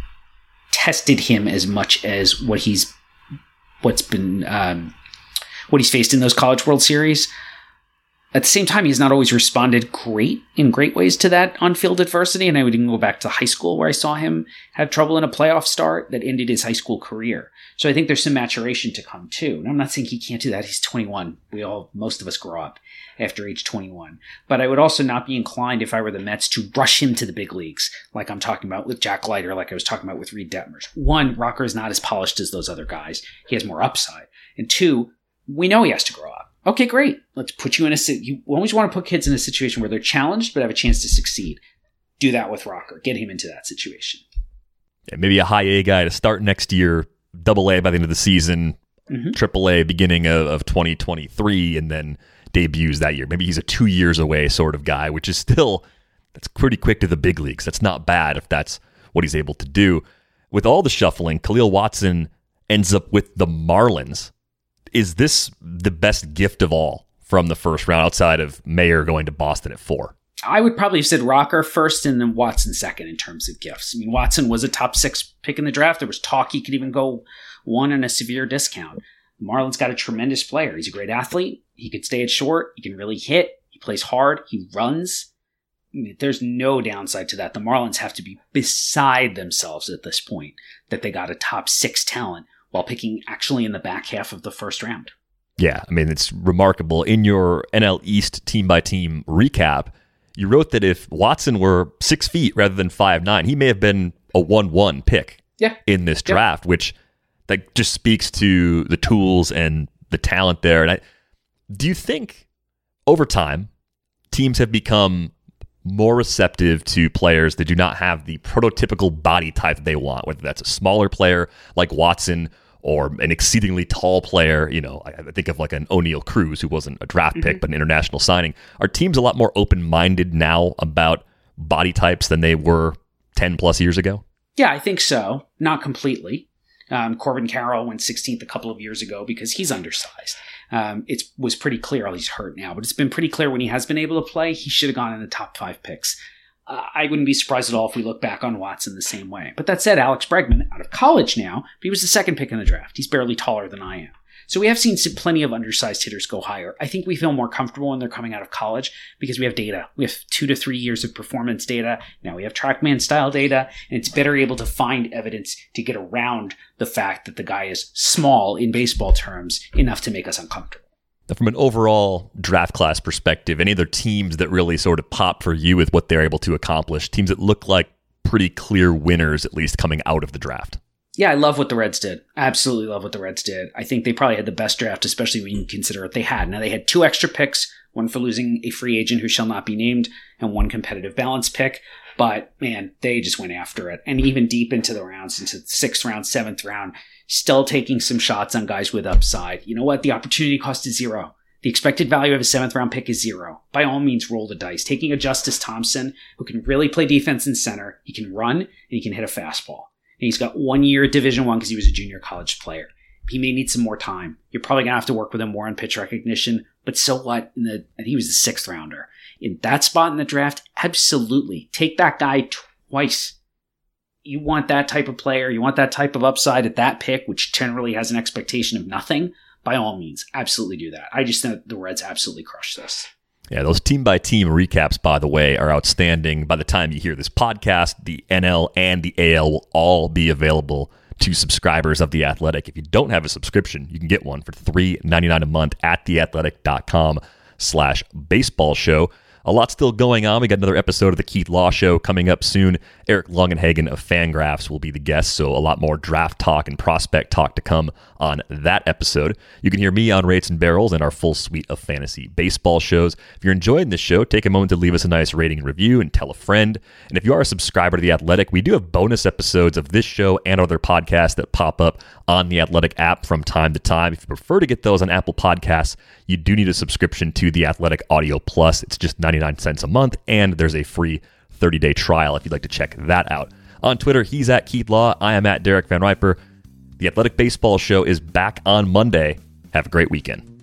tested him as much as what he's what's been um, what he's faced in those College World Series. At the same time, he's not always responded great in great ways to that on-field adversity. And I would even go back to high school where I saw him have trouble in a playoff start that ended his high school career. So I think there's some maturation to come too. And I'm not saying he can't do that. He's twenty-one. We all, most of us grow up after age twenty-one. But I would also not be inclined, if I were the Mets, to rush him to the big leagues, like I'm talking about with Jack Leiter, like I was talking about with Reed Detmers. One, Rocker is not as polished as those other guys. He has more upside. And two, we know he has to grow up. Okay, great. Let's put you in a – you always want to put kids in a situation where they're challenged but have a chance to succeed. Do that with Rocker. Get him into that situation. Yeah, maybe a high A guy to start next year, double A by the end of the season, mm-hmm. triple A beginning of, of twenty twenty-three, and then debuts that year. Maybe he's a two years away sort of guy, which is still – that's pretty quick to the big leagues. That's not bad if that's what he's able to do. With all the shuffling, Khalil Watson ends up with the Marlins. Is this the best gift of all from the first round outside of Mayer going to Boston at four? I would probably have said Rocker first and then Watson second in terms of gifts. I mean, Watson was a top six pick in the draft. There was talk he could even go one on a severe discount. Marlins got a tremendous player. He's a great athlete. He could stay at short. He can really hit. He plays hard. He runs. I mean, there's no downside to that. The Marlins have to be beside themselves at this point that they got a top six talent while picking actually in the back half of the first round. Yeah, I mean, it's remarkable. In your N L East team-by-team recap, you wrote that if Watson were six feet rather than five nine, he may have been a one one pick yeah. in this draft, yeah. which that just speaks to the tools and the talent there. And I, do you think over time teams have become more receptive to players that do not have the prototypical body type that they want, whether that's a smaller player like Watson or an exceedingly tall player? You know, I, I think of like an O'Neal Cruz, who wasn't a draft pick, mm-hmm. but an international signing. Are teams a lot more open-minded now about body types than they were ten plus years ago? Yeah, I think so. Not completely. Um, Corbin Carroll went sixteenth a couple of years ago because he's undersized. Um, it was pretty clear, he's hurt now, but it's been pretty clear when he has been able to play, he should have gone in the top five picks. Uh, I wouldn't be surprised at all if we look back on Watson the same way. But that said, Alex Bregman, out of college now, but he was the second pick in the draft. He's barely taller than I am. So we have seen some, plenty of undersized hitters go higher. I think we feel more comfortable when they're coming out of college because we have data. We have two to three years of performance data. Now we have TrackMan style data, and it's better able to find evidence to get around the fact that the guy is small in baseball terms enough to make us uncomfortable. From an overall draft class perspective, any other teams that really sort of pop for you with what they're able to accomplish, teams that look like pretty clear winners, at least coming out of the draft? Yeah, I love what the Reds did. Absolutely love what the Reds did. I think they probably had the best draft, especially when you consider what they had. Now, they had two extra picks, one for losing a free agent who shall not be named, and one competitive balance pick. But, man, they just went after it. And even deep into the rounds, into the sixth round, seventh round, still taking some shots on guys with upside. You know what? The opportunity cost is zero. The expected value of a seventh round pick is zero. By all means, roll the dice. Taking a Justice Thompson, who can really play defense in center, he can run, and he can hit a fastball. And he's got one year at Division One because he was a junior college player. He may need some more time. You're probably going to have to work with him more on pitch recognition, but so what? In the, I think he was the sixth rounder. In that spot in the draft, absolutely. Take that guy twice. You want that type of player, you want that type of upside at that pick, which generally has an expectation of nothing. By all means, absolutely do that. I just think the Reds absolutely crushed this. Yeah, those team-by-team recaps, by the way, are outstanding. By the time you hear this podcast, the N L and the A L will all be available to subscribers of The Athletic. If you don't have a subscription, you can get one for three dollars and ninety-nine cents a month at theathletic.com slash baseball show. A lot still going on. We got another episode of the Keith Law Show coming up soon. Eric Longenhagen of Fangraphs will be the guest, so a lot more draft talk and prospect talk to come on that episode. You can hear me on Rates and Barrels and our full suite of fantasy baseball shows. If you're enjoying this show, take a moment to leave us a nice rating and review and tell a friend. And if you are a subscriber to The Athletic, we do have bonus episodes of this show and other podcasts that pop up on The Athletic app from time to time. If you prefer to get those on Apple Podcasts, you do need a subscription to The Athletic Audio Plus. It's just ninety-nine cents a month, and there's a free thirty-day trial if you'd like to check that out. On Twitter, he's at Keith Law. I am at Derek Van Riper. The Athletic Baseball Show is back on Monday. Have a great weekend.